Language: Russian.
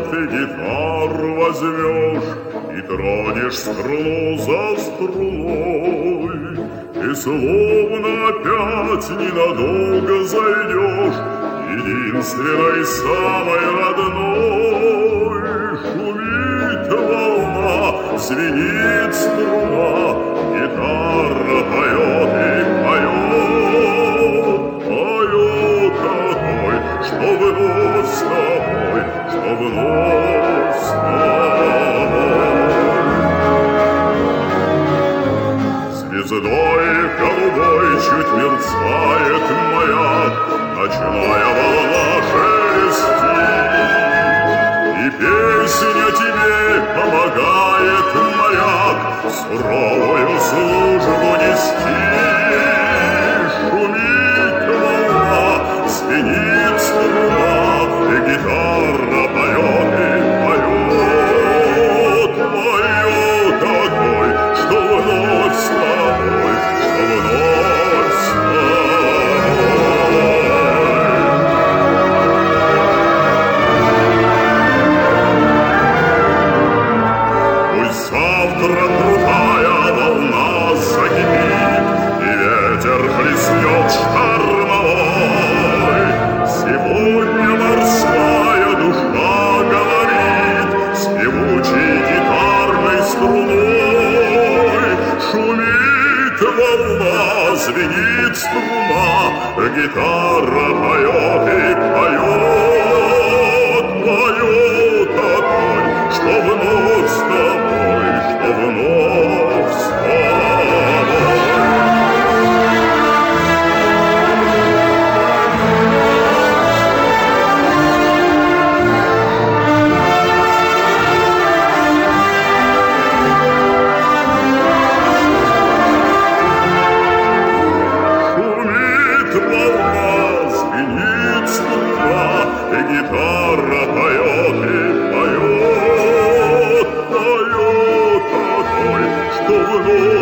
ты гитару возьмешь и тронешь струну за струной, и словно опять ненадолго зайдешь единственной самой родной. Шумит волна, звенит струна, гитара поет и поет, поет такой, что вновь с тобой, что вновь с тобой. Звездой голубой чуть мерцает маяк, ночная волна шелестит, и песня тебе помогает, моряк, суровую службу нести. Шумит волна, звенит струна, и гитара поет и поет, поет такой, что вновь с тобой, что вновь с тобой. Пусть завтра крутая волна закипит, и ветер хлестнет штормовой. Сегодня морская душа говорит с певучей гитарной струной. Шумит волна, звенит струна, гитара поет и поет, поет такой, что вновь с тобой, что вновь с тобой. Шумит волна, звенит струна, и гитара поет и поет, поет такой, что вновь